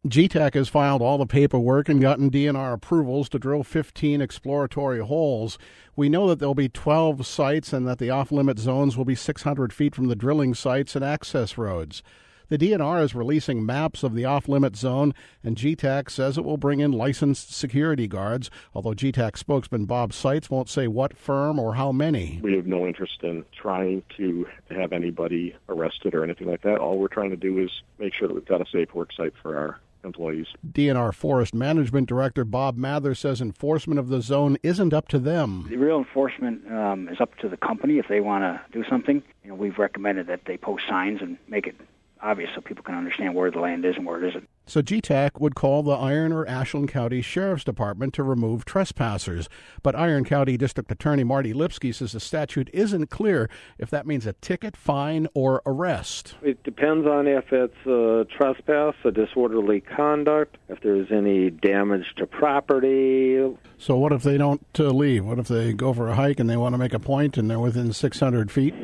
GTEC has filed all the paperwork and gotten DNR approvals to drill 15 exploratory holes. We know that there'll be 12 sites and that the off-limit zones will be 600 feet from the drilling sites and access roads. The DNR is releasing maps of the off-limit zone, and GTEC says it will bring in licensed security guards, although GTEC spokesman Bob Seitz won't say what firm or how many. We have no interest in trying to have anybody arrested or anything like that. All we're trying to do is make sure that we've got a safe work site for our employees. DNR Forest Management Director Bob Mather says enforcement of the zone isn't up to them. The real enforcement is up to the company if they want to do something. We've recommended that they post signs and make it obvious so people can understand where the land is and where it isn't. So GTEC would call the Iron or Ashland County Sheriff's Department to remove trespassers. But Iron County District Attorney Marty Lipsky says the statute isn't clear if that means a ticket, fine, or arrest. It depends on if it's a trespass, a disorderly conduct, if there's any damage to property. So what if they don't leave? What if they go for a hike and they want to make a point and they're within 600 feet?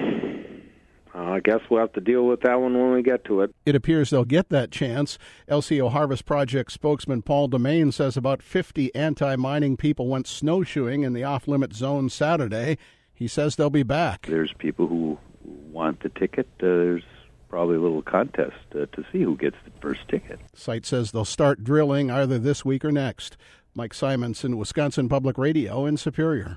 I guess we'll have to deal with that one when we get to it. It appears they'll get that chance. LCO Harvest Project spokesman Paul Domain says about 50 anti-mining people went snowshoeing in the off-limit zone Saturday. He says they'll be back. There's people who want the ticket. There's probably a little contest to see who gets the first ticket. Site says they'll start drilling either this week or next. Mike Simonson, Wisconsin Public Radio in Superior.